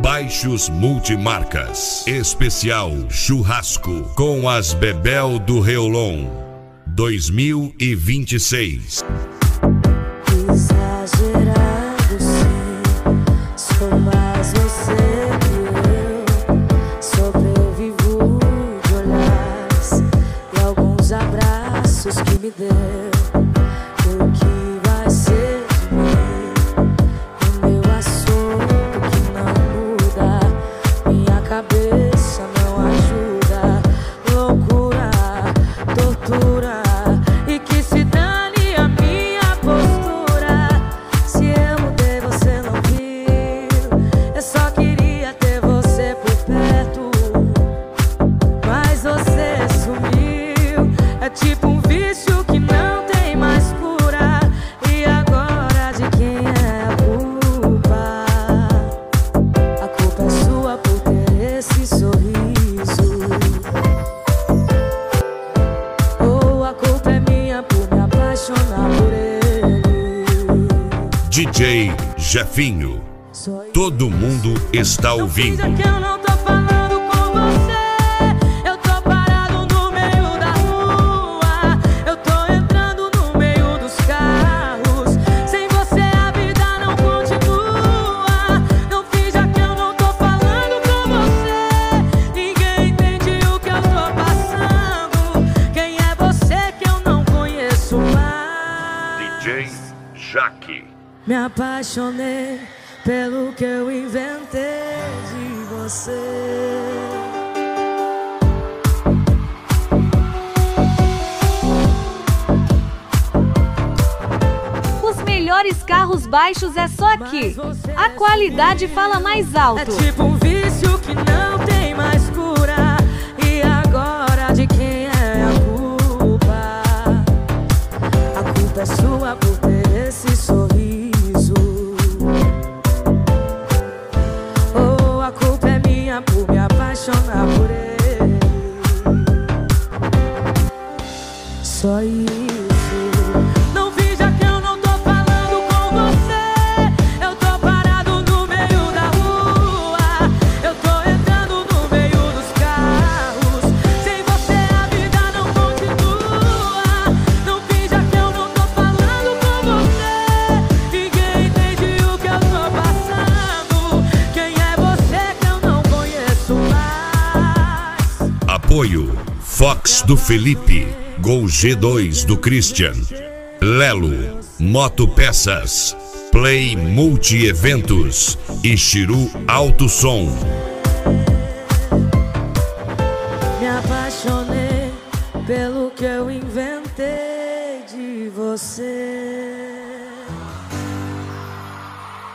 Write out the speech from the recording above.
Baixos Multimarcas. Especial Churrasco com as Bebel do Reolon 2026. Exagerado sim, sou mais você que eu. Sobrevivo de olhares e alguns abraços que me deu. O que vai ser de mim? O meu assunto que não muda, minha cabeça não ajuda. Loucura, tortura, e que se dane a minha postura. Se eu mudei, você não viu. Eu só queria ter você por perto, mas você sumiu. É tipo um vício que não tem mais cura. E agora de quem é a culpa? A culpa é sua por ter esse sorriso, ou a culpa é minha por me apaixonar por ele. DJ Jefinho. Todo mundo está ouvindo. Finja que eu não tô falando com você. Eu tô parado no meio da rua. Eu tô entrando no meio dos carros. Sem você a vida não continua. Não finja que eu não tô falando com você. Ninguém entende o que eu tô passando. Quem é você que eu não conheço mais? DJ Jaque. Me apaixonei pelo que eu inventei de você. Os melhores carros baixos é só aqui. A qualidade fala mais alto. É tipo um vício que não tem mais cura. E agora de quem é a culpa? A culpa é sua por ter esse sorriso, ou a culpa é minha por me apaixonar por ele. Só isso. Não finja que eu não tô falando com você. Eu tô parado no meio da rua. Eu tô entrando no meio dos carros. Sem você a vida não continua. Não finja que eu não tô falando com você. Ninguém entende o que eu tô passando. Quem é você que eu não conheço mais? Apoio Fox do Felipe, Gol G2 do Christian, Lelo Motopeças, Play Multi-Eventos e Chiru Alto Som. Me apaixonei pelo que eu inventei de você.